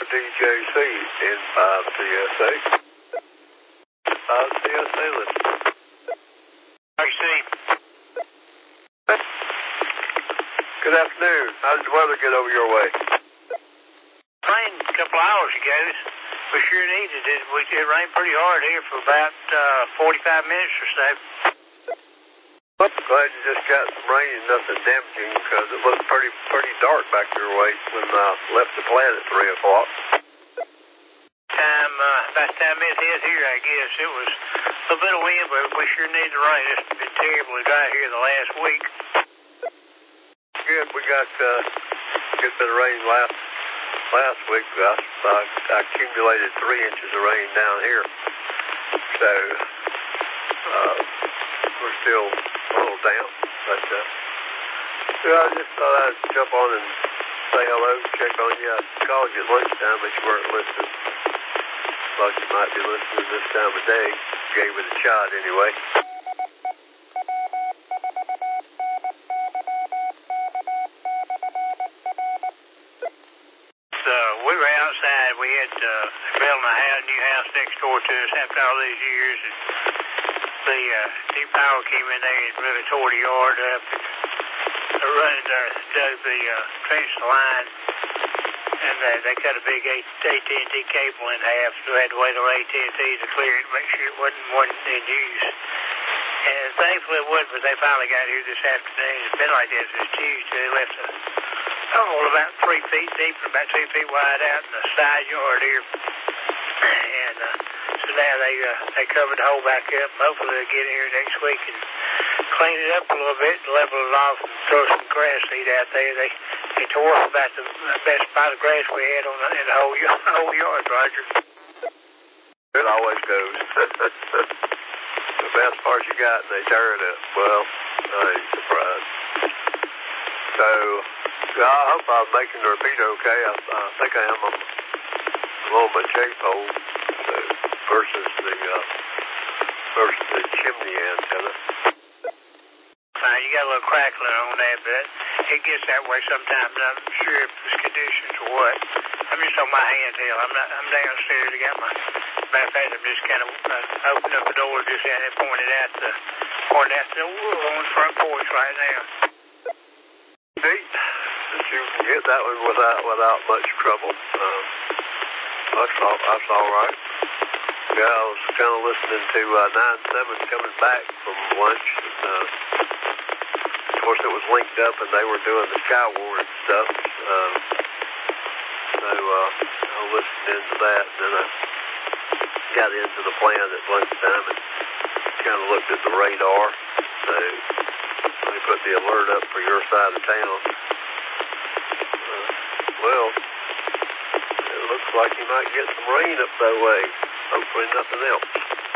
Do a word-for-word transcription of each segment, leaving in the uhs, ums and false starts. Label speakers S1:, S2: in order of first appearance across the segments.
S1: D J C in five C S A. five C S A, listen.
S2: I see.
S1: Good afternoon. How did the weather get over your way?
S2: Rained a couple hours ago. We sure needed it. We, it rained pretty hard here for about uh, forty-five minutes or so.
S1: Well, glad you just got some rain and nothing damaging, because it looked pretty pretty dark back your way when I uh, left the plant at three o'clock.
S2: Time, uh, about the time it hit here, I guess. It was a little bit of wind, but we sure need the rain. It's been terribly dry here the last week.
S1: Good. We got uh, a good bit of rain last last week. I, I, I accumulated three inches of rain down here. So, uh, we're still a little damp. But, uh, yeah, I just thought I'd jump on and say hello, check on you. I called you at lunchtime, but you weren't listening. Thought you might be listening this time of day. Gave it a shot anyway.
S2: We were outside. We had uh, building a house, new house next door to us after all these years, and the uh, deep power came in there and really tore the yard up and uh, running there, dug the uh, trench line, and uh, they cut a big A T and T cable in half, so we had to wait on A T and T to clear it, make sure it wasn't wasn't in use. And thankfully it wasn't, but they finally got here this afternoon. It's been like this since Tuesday. They left a hole about three feet deep and about two feet wide out in the side yard here. And uh, so now they uh, they covered the hole back up. Hopefully they'll get here next week and clean it up a little bit, level it off, and throw some grass seed out there. They they tore up about the best spot of grass we had on the, in the whole, whole yard, Roger.
S1: It always goes. The best part you got, and they tear it up. Well, I ain't surprised. So, yeah, I hope I'm making the repeat okay. I, I think I am. I'm along my chafe hole so, versus the uh, versus the chimney antenna.
S2: Uh, you got a little crackling on that, but it gets that way sometimes. I'm not sure if it's conditions or what. I'm just on my handheld. I'm not. I'm downstairs. I got my. Matter of fact, I'm just kind of uh, opening up the door just out and pointing out the pointing out the wood on the front porch right now.
S1: Neat. That you can get that one without without much trouble. Um, that's all. That's all right. Yeah, I was kind of listening to uh, nine seven coming back from lunch. And, uh, of course, it was linked up, and they were doing the Sky War and stuff. Um, so uh, I listened into that, and then I got into the plan at lunchtime and kind of looked at the radar. So they put the alert up for your side of town. Uh, well, it looks like you might get some rain up that way. Hopefully nothing else.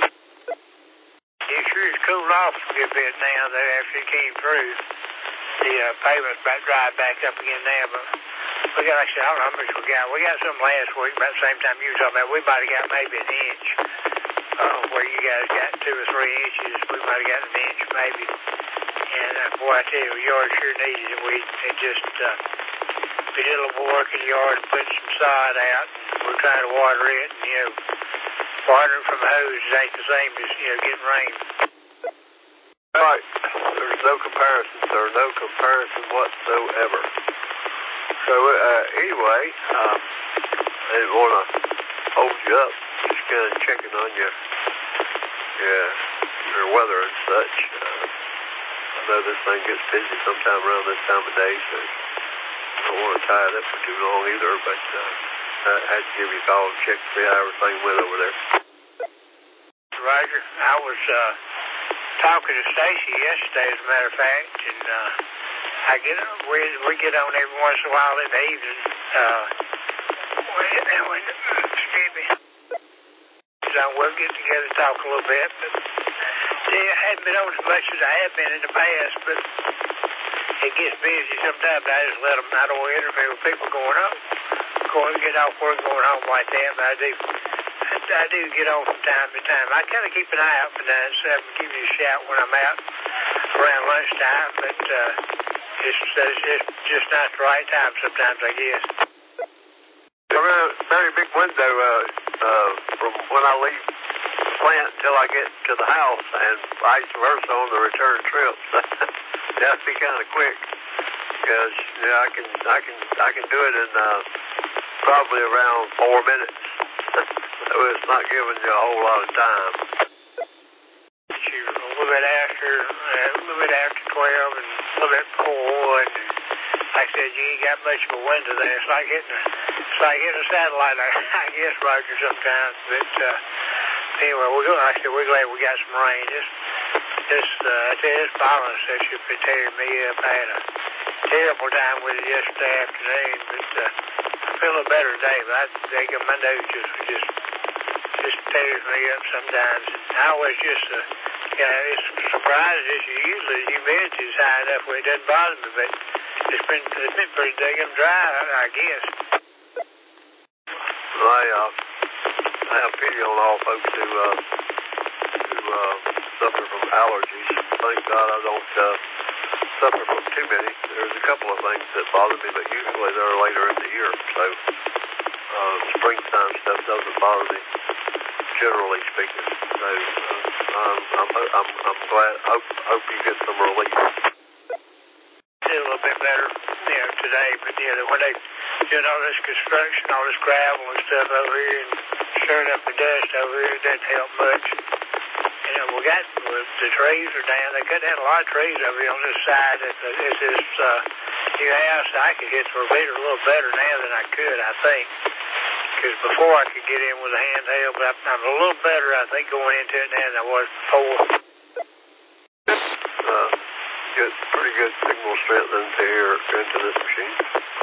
S2: It sure is cooled off a good bit now there after it came through. The uh, pavement's about dried back up again now, but we got, like I said, I don't know how much we got. We got some last week about the same time you were talking about. We might have got maybe an inch. Uh, where you guys got two or three inches, we might have got an inch maybe. And uh, boy, I tell you, the yard sure needed it. We it just, uh, we did a little work in the yard and put some sod out. We're trying to water it, and, you know, watering from a hose ain't the same as, you know, getting rain.
S1: Right. There's no comparison. There's no comparison whatsoever. So, uh, anyway, um, I didn't want to hold you up. Just kind of checking on your, yeah, your weather and such. Uh, I know this thing gets busy sometime around this time of day, so I don't want to tie it up for too long either, but uh, I had to give you a call and check to see how everything went over there.
S2: Roger, I was uh, talking to Stacy yesterday, as a matter of fact, and uh, I get we we get on every once in a while in the evening. Uh, when, when, excuse me. So we'll get together and talk a little bit, but yeah, I hadn't been on as much as I have been in the past, but it gets busy sometimes. I just let them, I don't interfere with people going home, going get off work, going home like that, but I do, I, I do get on from time to time. I kind of keep an eye out for nine seven, give you a shout when I'm out around lunchtime, but uh, it's, it's just, just not the right time sometimes, I guess.
S1: Around, very big window uh, uh, from when I leave the plant until I get to the house, and vice versa on the return trip. You have to be kind of quick, because yeah, I can I can I can do it in uh, probably around four minutes. So it's not giving you a whole lot of time.
S2: A little bit after, uh, a little bit after twelve, and a little bit before one. And like I said, you ain't got much of a window there. It's like hitting a, it's like hitting a satellite, I guess, Roger, sometimes. But uh, anyway, we're going. Like I said, we're glad we got some rain. This, this, uh, I tell you, this pollen stuff should be tearing me up. I had a terrible time with it yesterday afternoon, but uh, I feel a little better today. But I think my nose just, just, just tears me up sometimes. And I always just. Uh, Yeah, it's surprised as you usually the humidity is high enough where it doesn't bother me, but it's been it's been pretty daggum dry, I guess.
S1: Well, I uh, I have pity on all folks who uh, who uh, suffer from allergies. Thank God I don't uh, suffer from too many. There's a couple of things that bother me, but usually they're later in the year. So uh, springtime stuff doesn't bother me, generally speaking. So. Uh, Um, I'm, I'm, I'm glad. I hope, hope you get some relief.
S2: Did a little bit better, you know, today. But you know, when they did all this construction, all this gravel and stuff over here, and stirring up the dust over here, it doesn't help much. You know, we got the trees are down. They cut down a lot of trees over here on this side. It's this uh, new house. I could hit the repeater a little better now than I could, I think. Because before I could get in with a handheld, but I'm a little better, I think, going into it now than I was before.
S1: Uh, get pretty good signal strength into here, into this machine.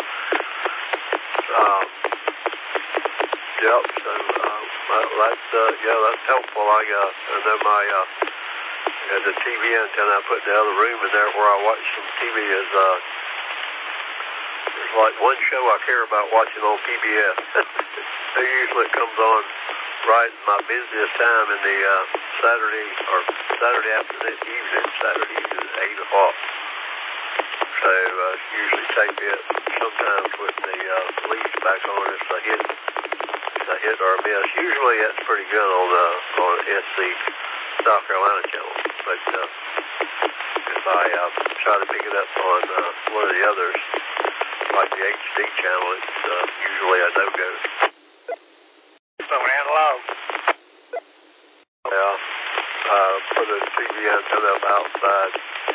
S1: Um, yep, so uh, that's, uh, yeah, that's helpful. I, uh, and then my, uh, yeah, the T V antenna I put in the other room in there where I watch some T V is, uh, there's like one show I care about watching on P B S. It usually comes on right in my busiest time in the uh, Saturday or Saturday afternoon evening, Saturday evening at eight o'clock. So uh, usually take it sometimes with the uh, leads back on. It's a hit, it's a hit or a miss. Usually that's pretty good on the on S C South Carolina channel. But uh, if I uh, try to pick it up on uh, one of the others, like the H D channel, it's uh, usually a no-go.
S2: So analog.
S1: Yeah, uh, put a T V antenna up outside,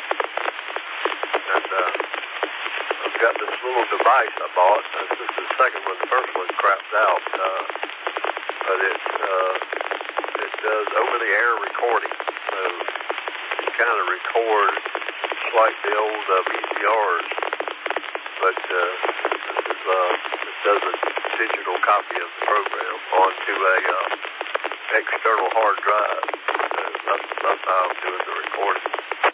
S1: and uh, I've got this little device I bought. This is the second one. The first one crapped out, uh, but it uh, it does over-the-air recording, so you kind of record just like the old uh, V C Rs, but uh, this is uh, it does a digital copy of the program onto a uh, external hard drive. So that's, that's how I'm doing the recording.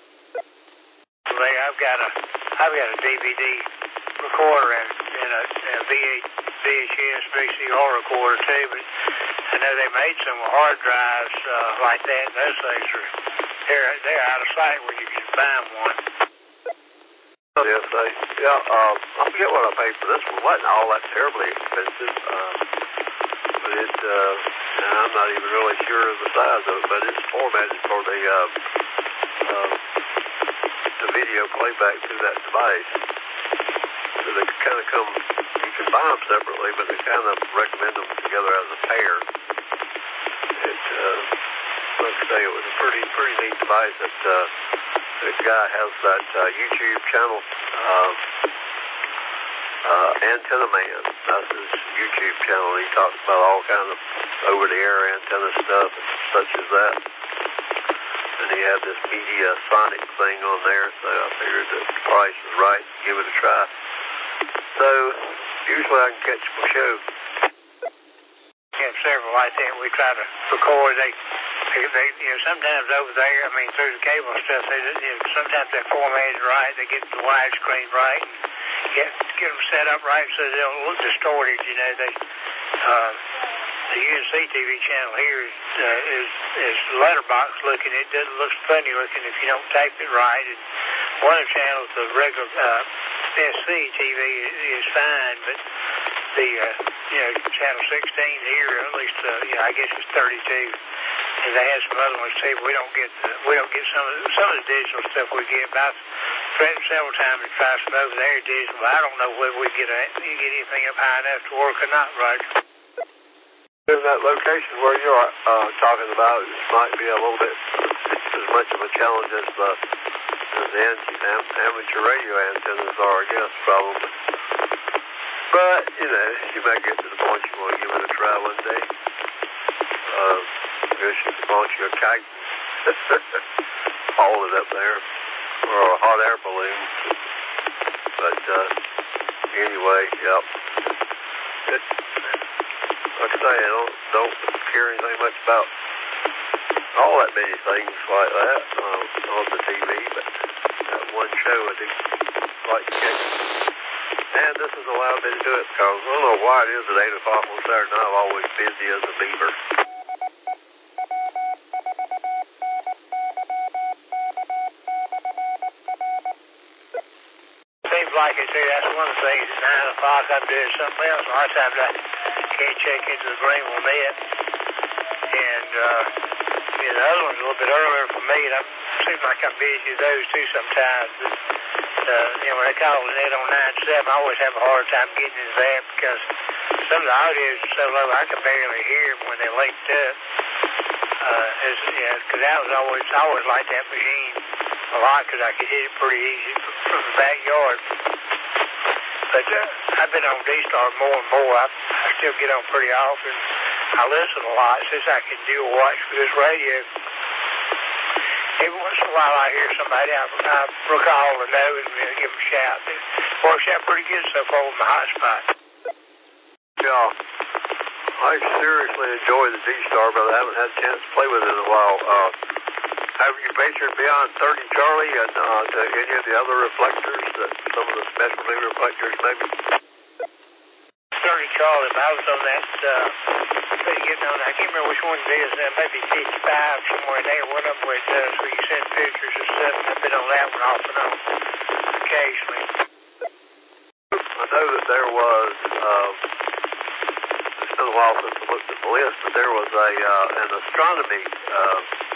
S2: Well, I've got a I've got a D V D recorder and, and a, a V H S V C R recorder too, but I know they made some hard drives uh, like that. And those things are they're they're out of sight when you can find one.
S1: Yes, I, yeah, um, I forget what I paid for this one. It wasn't all that terribly expensive, um, but it, uh, and I'm not even really sure of the size of it, but it's formatted for the, uh, uh, the video playback through that device. So they kind of come, you can buy them separately, but they kind of recommend them together as a pair. It, uh, like I say, it was a pretty, pretty neat device that, uh, this guy has that uh, YouTube channel, uh, uh, Antenna Man. That's his YouTube channel. He talks about all kinds of over-the-air antenna stuff and such as that. And he had this Media Sonic thing on there, so I figured that the price was right. Give it a try. So usually I can catch my show.
S2: We have several like that. We try to record. They. They, they, you know, sometimes over there, I mean, through the cable stuff, they, you know, sometimes they're formatted right, they get the widescreen right, and get get them set up right so they don't look distorted. You know, they uh, the U N C T V channel here is uh, is is letterbox looking. It doesn't look funny looking if you don't tape it right. And one of the channels, the regular uh, S C T V, is, is fine, but the, uh, you know, channel sixteen here, at least, uh, you know, I guess it's thirty-two. And they had some other ones too, but we don't get, uh, we don't get some of the, some of the digital stuff we get. But I've threatened several times to try some over there digital, but I don't know whether we get, a, you get anything up high enough to work or not, Roger.
S1: In that location where you're uh, talking about, it might be a little bit as much of a challenge as the, as the am, amateur radio antennas are, I guess, probably. But, you know, you may get to the point you want to give it a try one day. Uh, I guess you could launch you a kite and haul it up there, or a hot air balloon. But, uh, anyway, yep. It, like I say, I don't, don't care anything much about all that many things like that um, on the T V, but that one show I do like to catch. And this has allowed me to do it because I don't know why it is at eight o'clock on Saturday night I'm always busy as a beaver.
S2: Seems like it too. That's one of the things. At nine o'clock I'm doing something else. A lot of times I can't check into the Greenville net. And, uh, you know, the other one's a little bit earlier for me, and it seems like I'm busy with those too sometimes. But, uh, you know, when they call the net on nine seven, I always have a hard time getting into that because some of the audio is so low I can barely hear them when they're linked up. Uh, as, you know, because I was always, I always liked that machine a lot because I could hit it pretty easy from the backyard. But uh, I've been on D-Star more and more. I, I still get on pretty often. I listen a lot since I can do a watch for this radio. Every once in a while I hear somebody I, I recall or know and uh, give them a shout. It works out pretty good so far with my hotspot.
S1: Yeah, I seriously enjoy the D-Star, but I haven't had a chance to play with it in a while. Uh, have you ventured beyond thirty Charlie and uh, to any of the other reflectors, that some of the specialty reflectors maybe?
S2: thirty Charlie, but I was on that, uh, getting on, I can't remember which one it is, uh, maybe fifty-five, somewhere in there, one of them where it does, where you send pictures and stuff, and I've been on that one off and on, occasionally.
S1: I know that there was, uh, it's been a while since I looked at the list, but there was a, uh, an astronomy, uh,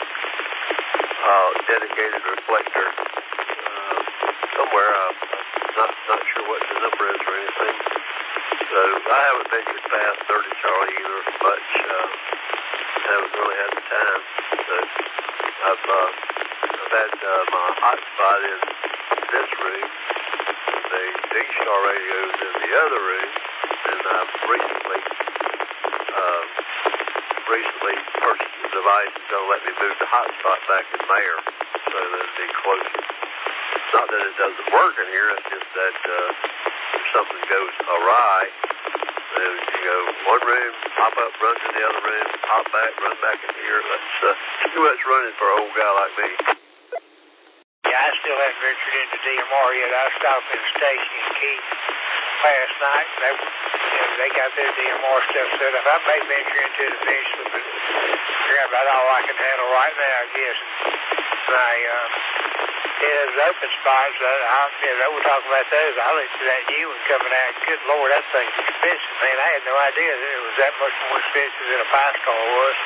S1: uh, dedicated reflector, uh, somewhere, uh, not, not sure what the number is or anything. So I haven't ventured past thirty Charlie either much. Uh, haven't really had the time. So I've, uh, I've had uh, my hotspot in this room, the D-Star radios in the other room, and I've recently, uh, recently purchased a device that's going to let me move the hotspot back in there so that it'll be closer. Not that it doesn't work in here, it's just that uh, if something goes awry, then you go one room, hop up, run to the other room, hop back, run back in here. That's uh, too much running for an old guy like me.
S2: Yeah, I still haven't ventured into D M R yet. I stopped in Stacy and Keith last night, and they, you know, they got their D M R stuff set up. I may venture into it eventually, but figure about all I can handle right now, I guess. My, uh, yeah, those open spots, uh, I, you know, we're talking about those. I looked at that new one coming out. Good Lord, that thing's expensive, man. I had no idea that it was that much more expensive than a five-star was.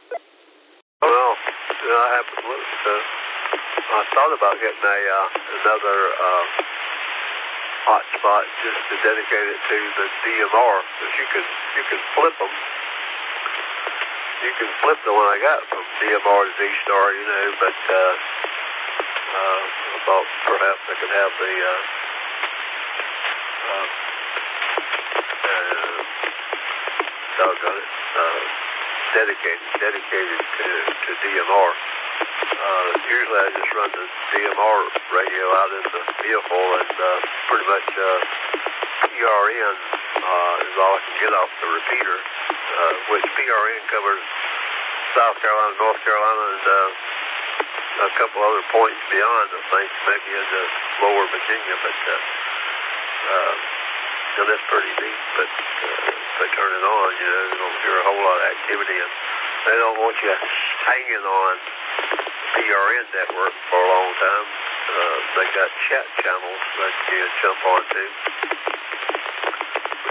S1: Well, you know, I happened to look, uh, I thought about getting a, uh, another, uh, hotspot just to dedicate it to the D M R, because you can, you can flip them. You can flip the one I got from D M R to D-Star, you know, but, uh, uh, I thought perhaps I could have the, uh, uh, uh, doggone it, uh, dedicated, dedicated to, to D M R. Uh, usually I just run the D M R radio out in the vehicle and, uh, pretty much, uh, P R N, uh, is all I can get off the repeater, uh, which P R N covers South Carolina, North Carolina, and, uh, a couple other points beyond, I think, maybe into lower Virginia, but, uh, uh, you know, that's pretty neat, but, uh, if they turn it on, you know, you don't hear a whole lot of activity, and they don't want you hanging on P R N network for a long time. Uh, they got chat channels that you jump onto, which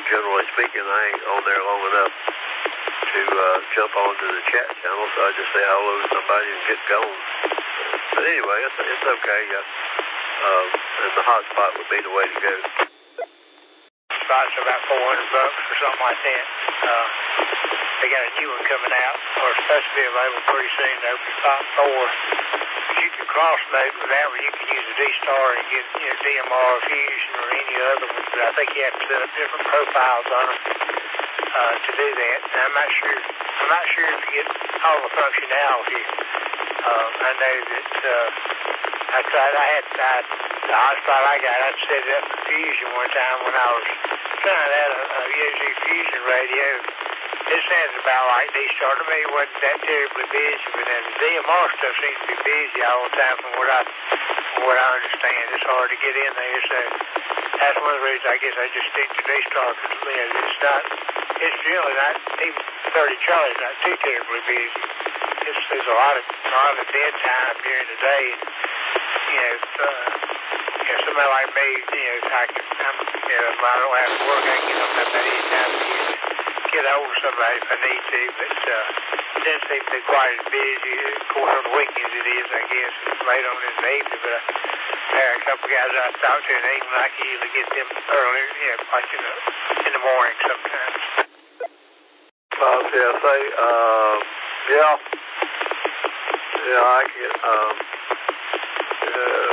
S1: generally speaking, I ain't on there long enough to uh, jump onto the chat channel, so I just say hello to somebody and get going. But anyway, it's, it's okay. Uh, um, and the hotspot would be the way to go.
S2: Spots are about four hundred bucks or something like that. Uh, they got a new one coming out, or it's supposed to be available pretty soon. The Open Spot four. But you can cross-load with that one. You can use a D-Star and get, you know, D M R Fusion or any other ones, but I think you have to set up different profiles on them uh, to do that. And I'm not sure. I'm not sure if you get all the functionality. Uh, I know that uh, I tried. I had I, the hotspot I got. I set it up for Fusion one time when I was trying out a, a U Z Fusion radio. It sounded about like D-Star to me. It wasn't that terribly busy, but then the D M R stuff seems to be busy all the time from what I from what I understand. It's hard to get in there, so that's one of the reasons I guess I just stick to D-Star because you know, it's not. It's really not even thirty Charlie's not too terribly busy. It's, there's a lot of a lot of dead time during the day. You know, if, uh, you know, somebody like me, you know, I can, I'm, you know, if I don't have to work, I can get up at any time to get, get over somebody if I need to. But uh, it doesn't seem to be quite as busy. Of course, on the weekends it is, I guess. It's late on in the evening, but I, there are a couple of guys I talked to in England. I can usually get them earlier, you know, like in the in the morning sometimes.
S1: Uh, yeah, say, uh, yeah, yeah, I can. Um, uh,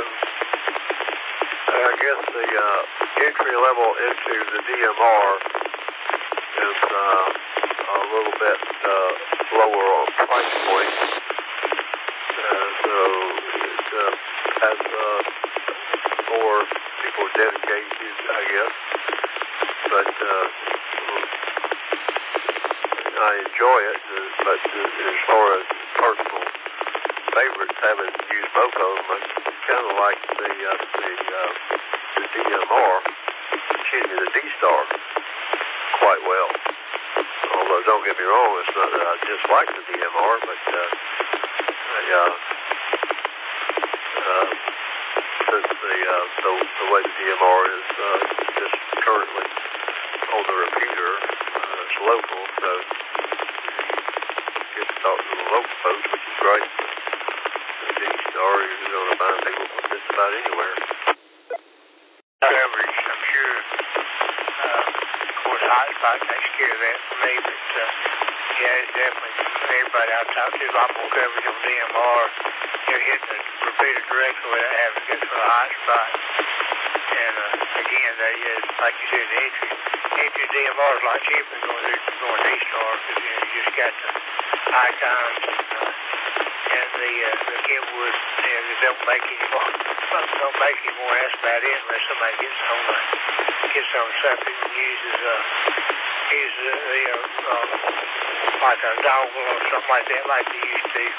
S1: I guess the uh, entry level into the D M R is uh, a little bit uh, lower on price point, uh, so it uh, has uh, more people dedicated, I guess. But uh, I enjoy it, uh, but uh, as far as personal favorites, having used both of them, I kind of like the uh, the, uh, the D M R, excuse me, the D-Star quite well. Although, don't get me wrong, it's not that I dislike the D M R, but uh, I, uh, uh, since the, uh, the the way the D M R is uh, just currently on the repeater, uh, it's local, so you get to talk to the local folks, which is great. The D-Star, you're going to find people from just about anywhere.
S2: Coverage, I'm sure. Uh, of course, hotspot takes care of that for me, but uh, yeah, it's definitely everybody I've talked to, a lot more coverage on D M R. You're hitting the repeater directly without having to go through a hotspot. And uh, again, they, uh, like you said, the entry, entry D M R is a lot cheaper than going to going D-Star because you know you just got the icons and, uh, and the uh, the Kenwood. You know, they don't make any more. Don't make any more. That's about it. Unless somebody gets on uh, gets on something and uses uh uses uh, the uh, uh, like a dongle or something like that, like they used to.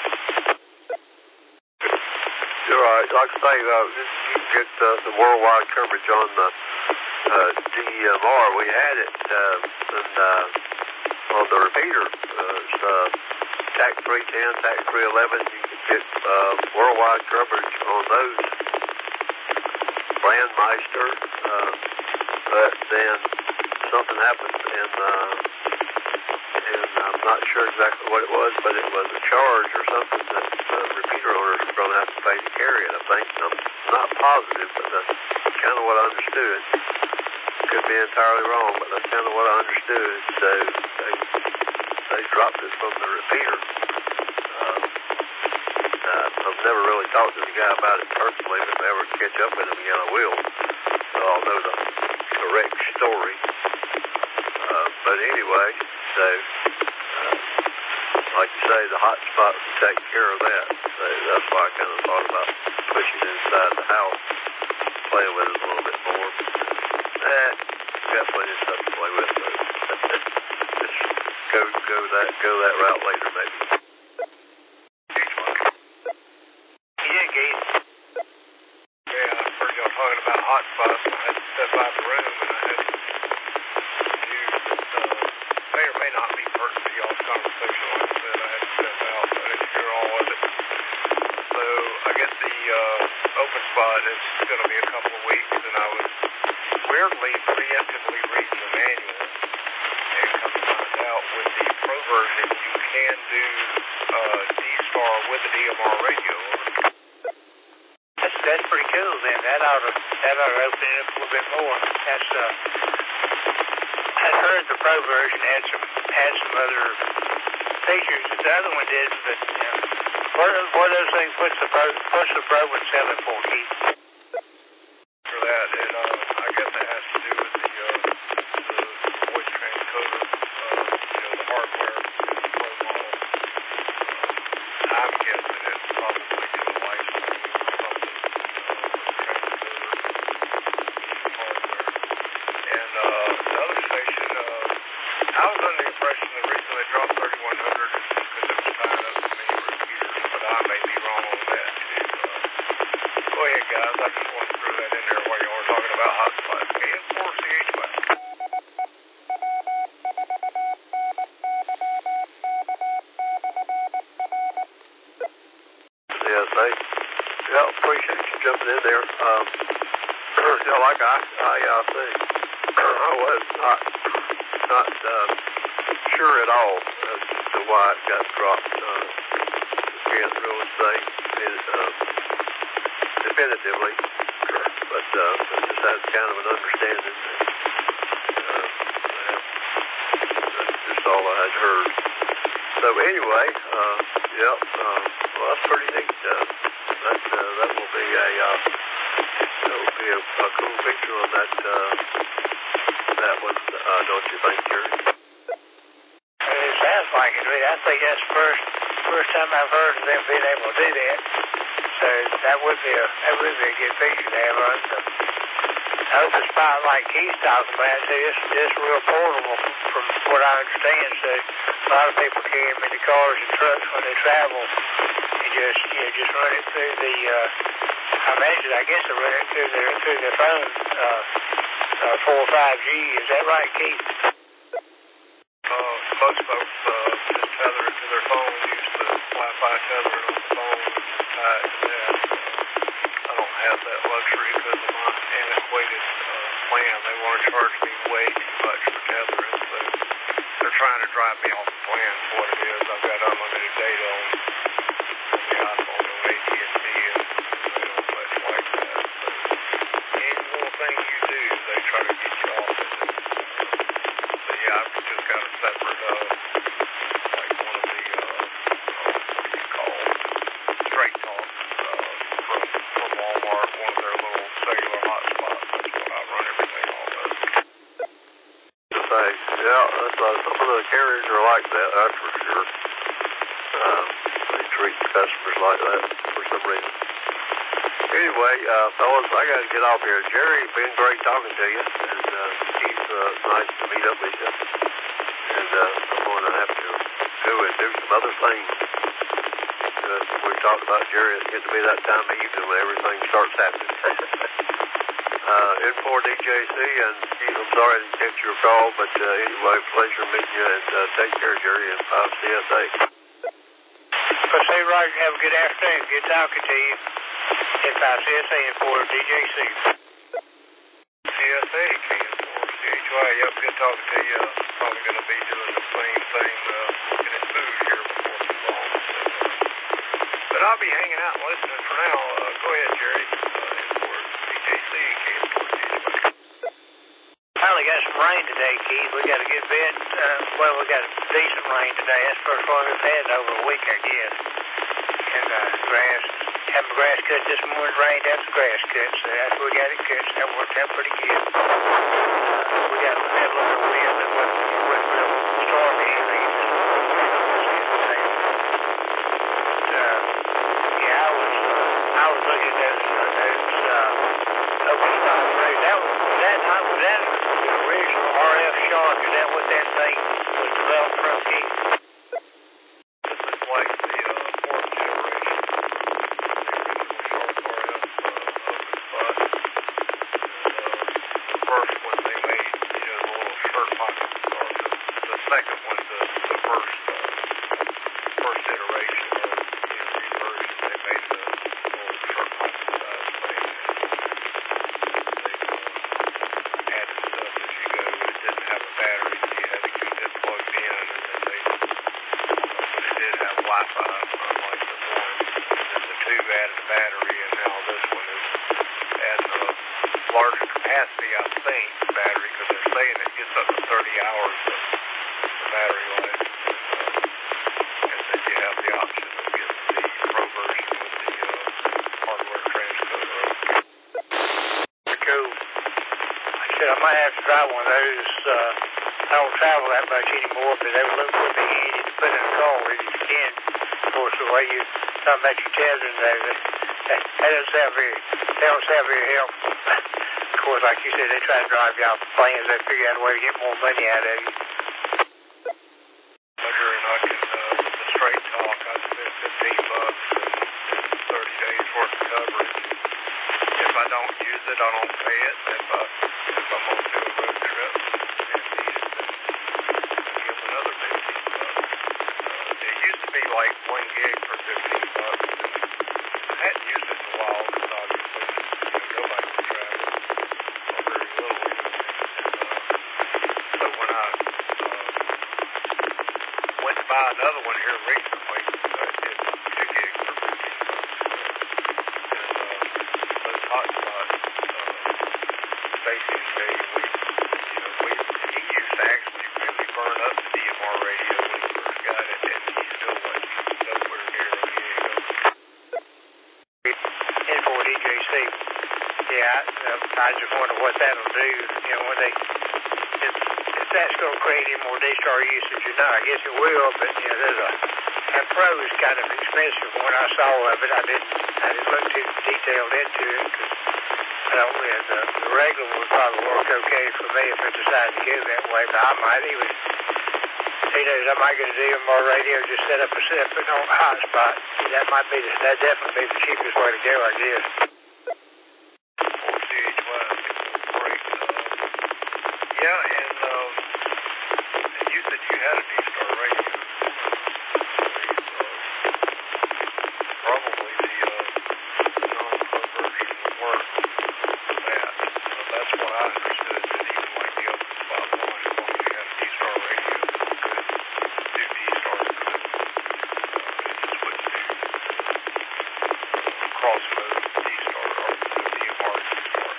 S1: You're right. Like I say, uh, you can get uh, some worldwide coverage on the uh, D M R. We had it uh, and, uh, on the repeater. Uh, it's uh, T A C three ten, T A C three eleven. You can get uh, worldwide coverage on those. Brandmeister. Uh, but then something happened, and uh, and I'm not sure exactly what it was, but it was a charge or something that the repeater owners are going to have to pay to carry it, I think. I'm not positive, but that's kind of what I understood. Could be entirely wrong, but that's kind of what I understood. So they, they dropped it from the repeater. Uh, uh, I've never really talked to the guy about it personally, but if I ever catch up with him again, I will. So I'll know the correct story. Uh, but anyway, so, uh, like you say, the hotspot will take care of that. So that's why I kind of thought about pushing it inside the house, playing with it a little bit more. Eh, got plenty of stuff to play with, so just go, go that, go that route later, maybe.
S2: Yeah, Keith.
S3: Yeah, I heard y'all talking about hotspots. I had to step out of the room, and I had to may or may not be pertinent to y'all's conversation. Like I said, I had to step out, so I didn't hear all of it. So I guess the uh, open spot is going to be a couple of weeks, and I was weirdly preemptively reading the manual version, you can do uh, D-Star with a D M R radio.
S2: That's, that's pretty cool then. That ought to, that ought to open it up a little bit more. That's, uh, I heard the Pro version had some, had some other features that the other one did, but, you know, what, what are those things, what's the Pro, what's the Pro one selling for, Keith?
S3: For that, and uh, I guess it has to do with the, uh, the voice transcoder, uh, you know, the hardware, the Pro model. Uh, I'm guessing it's probably in the licensing or something, uh, transcoder hardware. And uh, the other station, uh, I was under the impression the reason they dropped thirty-one hundred is because it was tied up to many repeaters, but I may be wrong on that too. Uh, go ahead, guys. I just wanted to throw that in there while y'all were talking about hotspots. K N four C H five.
S1: Yes, they, yeah, appreciate you jumping in there. Um, you know, like I, I uh, think, I was not, not uh, sure at all as to why it got dropped. Uh, can't really say it, uh, definitively, but uh, I just had kind of an understanding that, uh, that that's just all I had heard. So anyway, uh, yeah, uh, well, that's pretty neat. Uh, that uh, that will be a uh, that will be a, a cool picture on that uh, that one, uh, don't you think, Jerry?
S2: It sounds like it. I think that's the first first time I've heard of them being able to do that. So that would be a that would be a good picture to have on. So I hope the spot like Keith's talking about too. It's it's real portable from what I understand. So a lot of people carry them in the cars and trucks when they travel. And just you know just run it through the. Uh, I imagine I guess they run it through their through their phone. Uh, uh, four or five G. Is that right, Keith?
S3: Uh, most folks uh, just tether it to their phone, use the Wi-Fi tether on the phone, and just tie it to that. Uh, I don't have that luxury because of my antiquated uh, plan. They want to charge me way too much for tethering, so they're trying to drive me off the plan for what it is. I've got unlimited data on, on the iPhone on A T and T, and they don't much like that. So any little thing you do, they try to get you off of it. So yeah, I've just got a separate, uh, like one of the, uh, uh, what do you call it, Straight Talk, uh, from, from Walmart, one of their little cellular hotspots. That's what I run everything off of.
S1: Thanks. Yeah, that's, uh, some of the carriers are like that, that's for sure. Um, they treat customers like that for some reason. Anyway, uh, fellas, I got to get off here. Jerry, it's been great talking to you, and uh, Keith, uh, nice to meet up with you. And uh, I'm going to have to go and do some other things. Uh, we talked about Jerry, it's getting to be that time of evening when everything starts happening. uh, N four D J C, and Keith, I'm sorry I didn't catch your call, but uh, anyway, pleasure meeting you, and uh, take care, Jerry, and five C S A.
S2: Well, say, Roger, have a good afternoon. Good talking to you. N five C S A and four D J C.
S3: C S A, K N four C H Y, yep, good talking to you. Uh, probably going to be doing the same thing, uh, looking at food here before too long. So, uh, but I'll be hanging out and listening for now. Uh, go ahead, Jerry. Uh, N four D J C, K N four C H Y.
S2: Finally got some rain today, Keith. We got a good bit. Uh, well, we got a decent rain today. That's the first one we've had in over a week, I guess. And uh, grass, having the grass cut this morning, rained, had some grass cut. So that's where we got it cut. So that worked out pretty good. Uh, we got we had a little bit of wind, but it wasn't, it wasn't real stormy or anything. It just wasn't today. Uh, yeah, I was uh, I was looking at those uh, those uh, open spot road. That was that time was that the original R F Shark. Is that what that thing was developed from, Keith?
S3: This is like the uh, fourth generation, the original Shark R F uh, open spot. And, uh, the first one they made, you know, the little shirt pocket, or the, the second one, the, the first uh, first iteration of the new version, they made the little shirt pocket size thing. And they uh, added stuff as you go. It didn't have a battery, so you had to keep it plugged in, and then they Wi-Fi, unlike the one. And the two added a battery, and now this one is adding a larger capacity, I think, battery, because they're saying it gets up to thirty hours of the battery life. Uh, and then you have the option of getting the Pro version with the uh, hardware transcoder.
S2: Cool. I said I might have to try one of those. Uh, I don't travel that much anymore, but they would look pretty handy to put in a car with if you can. Of course, the way you talk about your tethering there, that, that, that doesn't sound very, that don't sound very helpful. Of course, like you said, they try to drive you off the planes. They figure out a way to get more money out of you.
S3: Roger, and I can, uh, with the straight talk, I spent fifteen bucks and thirty days worth of coverage. If I don't use it, I don't pay it. If, I, if I'm on to a road trip and need it, then I give another fifteen bucks. Uh, it used to be like one gig for fifteen bucks, and I hadn't used it in a while because obviously, you know, nobody was traveling, or very little anyway. And, uh, so when I uh, went to buy another one here recently, uh, it's two gigs for fifteen bucks. And uh, those hotspots, uh, Stacy will tell you, we, you know, we, he used to actually really burn up the D M R radio when he first got it, and he still wasn't nowhere near a gig.
S2: And for D J C, yeah, I, uh, I just wonder what that'll do. You know, when they, if, if that's going to create any more D-Star usage or not, I guess it will. But you know, there's a that Pro is kind of expensive. When I saw of it, I didn't, I didn't look too detailed into it because I don't. You know, the, the regular would probably work okay for me if I decided to go that way. But I might even, who knows, I might get a D M R radio, just set up a separate on hotspot. That might be the, that definitely be the cheapest way to go, I guess.
S3: four C H Y, great. Uh, yeah, and, um, and you said you had a D-Star radio. Probably the uh, non-pro version would work for that. Uh, that's what I understood, that even like the open spot one, as long as you have a D-Star radio, it could do D-Star through it. Uh, it just wouldn't do uh, cross mode D-Star or D M R D-Star.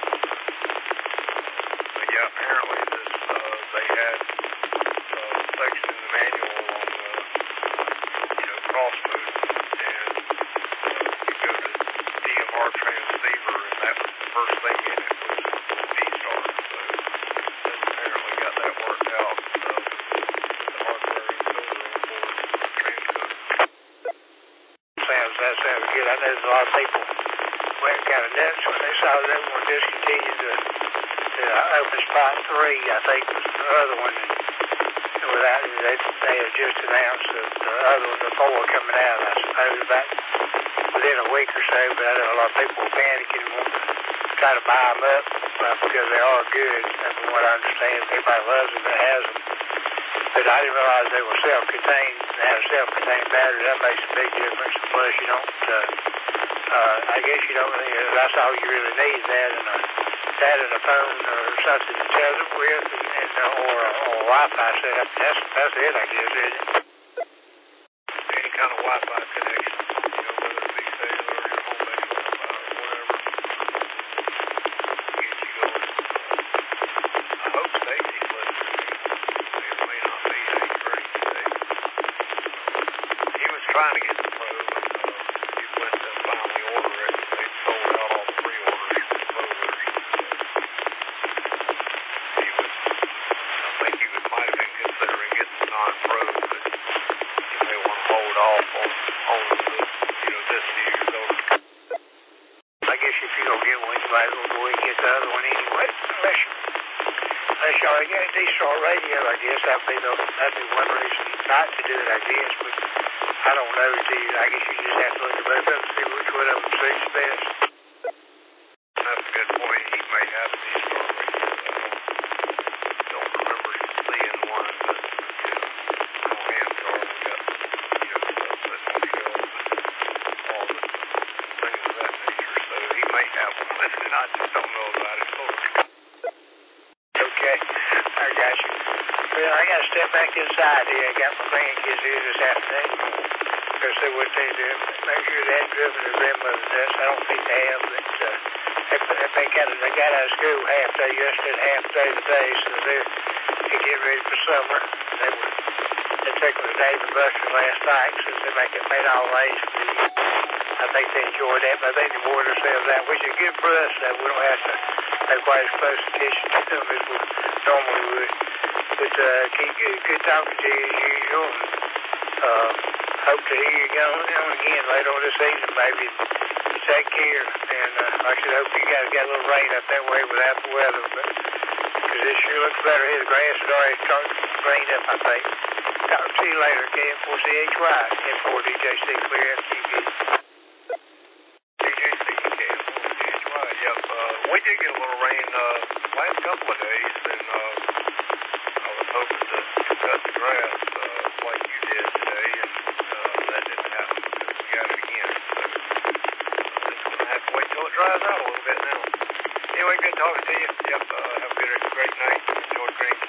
S3: But yeah, apparently this, uh, they had a section in the manual on the, you know, cross mode, and you go to D M R transceiver, and that was the first thing in it was D-Star. So that's apparently got that worked out uh, with the hardware encoder on board with the transcoder.
S2: Sounds, that sounds good. I know a lot of people went kind of nuts when they saw that one discontinued the, the Open Spot three, I think was the other one. And without, they, they had just announced that the other one, the four coming out, I suppose, about within a week or so. But I know a lot of people were panicking and wanting to try to buy them up uh, because they are good. And from what I understand, everybody loves them that has them. But I didn't realize they were self-contained. They had a self-contained battery. That makes a big difference. Plus, you don't, uh, uh, I guess you don't really, that's all you really need, that and a, that and a phone or something to tether it with, and, and, uh, or, a, or a Wi-Fi setup. That's, that's it, I guess, isn't it?
S3: Any kind of Wi-Fi connection, you know, whether it be cellular or your home-based Wi-Fi or whatever, get you going. I hope Stacy's listening. He may or may not be. I ain't heard him today. He was trying to get the Pro, but uh, he went to finally order it. They sold out all the pre-orders for the Pro version. So he was, I think he was, might have been considering getting the non-Pro, but he may want to hold off on, on the, you know, this year's order.
S2: I guess if you don't get one, you might as well go ahead and get the other one anyway. Unless you, unless you already got a D-Star radio, I guess that'd be the, that'd be one reason not to do it, I guess. But I don't know. Do you, I guess you just have to look at both of them and see which one of them suits best.
S3: That's a good point. He may have a D-Star radio. I don't, don't remember seeing one, but, you know, no hand card. We got, you know, stuff that's on shelves and all the things of that nature. So he may have one, and I just don't know about it.
S2: Okay, I got you. Well, I got to step back inside here. I got my grandkids here this afternoon. Because they would they do. Make sure they hadn't driven their grandmother's dress. I don't think they have, but uh, they, they, got, they got out of school half day yesterday and half day today, so they're to get ready for summer. They were they took them to Dave and Buster's last night since they make it made all age for the I think they enjoyed that, but I think they wore themselves out, which is good for us that we don't have to pay quite as close attention to them as we normally would. But uh, keep good, good talking to you as usual. And, uh, hope to hear you on, on again later on this season, baby. Take care. And uh, I should hope you guys got a little rain up that way without the weather, but because this sure looks better here. The grass is already starting to rain up, I think. Talk to you later, K F four C H Y, N four D J C, clear F T V.
S3: D J C, K F four C H Y, yep. Uh, we did get a little rain uh, last couple of days, and uh, I was hoping to cut the grass uh, like you did today, and uh, that didn't happen. We got it again. So, uh, just going to have to wait till it dries out a little bit now. Anyway, good talking to you. Yep, uh, have a good, great night. Enjoy the green